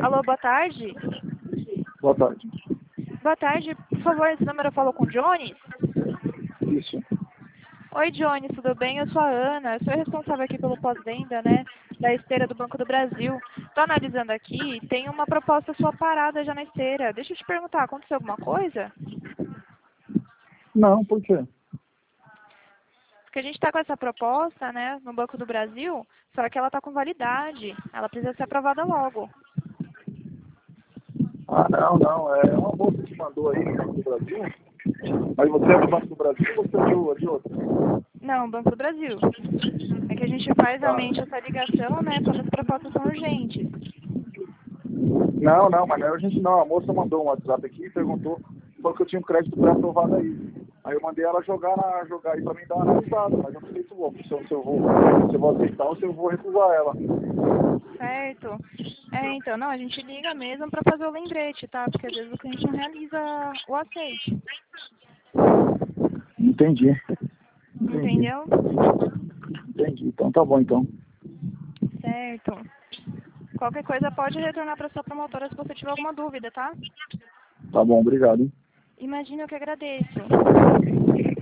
Alô, boa tarde. Boa tarde. Boa tarde, por favor, esse número eu falo com o Jones? Isso. Oi, Jones, tudo bem? Eu sou a Ana, eu sou responsável aqui pelo pós-venda, né, da esteira do Banco do Brasil. Estou analisando aqui, tem uma proposta sua parada já na esteira. Deixa eu te perguntar, aconteceu alguma coisa? Não, por quê? Porque a gente está com essa proposta, né, no Banco do Brasil, só que ela está com validade. Ela precisa ser aprovada logo. Ah, não. É uma moça que mandou aí no Banco do Brasil. Mas você é do Banco do Brasil ou você é de outro? Não, Banco do Brasil. É que a gente faz Tá. realmente essa ligação, né, quando as propostas são urgentes. Não, mas não é urgente não. A moça mandou um WhatsApp aqui e perguntou porque eu tinha um crédito pré-aprovado aí. Aí eu mandei ela jogar aí pra mim dar uma analisada, mas eu não sei se eu vou aceitar ou se eu vou recusar ela. Certo. Então, não, a gente liga mesmo para fazer o lembrete, tá? Porque às vezes o cliente não realiza o aceite. Entendi. Entendeu? Então tá bom então. Certo. Qualquer coisa pode retornar para sua promotora se você tiver alguma dúvida, tá? Tá bom, obrigado, hein? Imagina, eu que agradeço.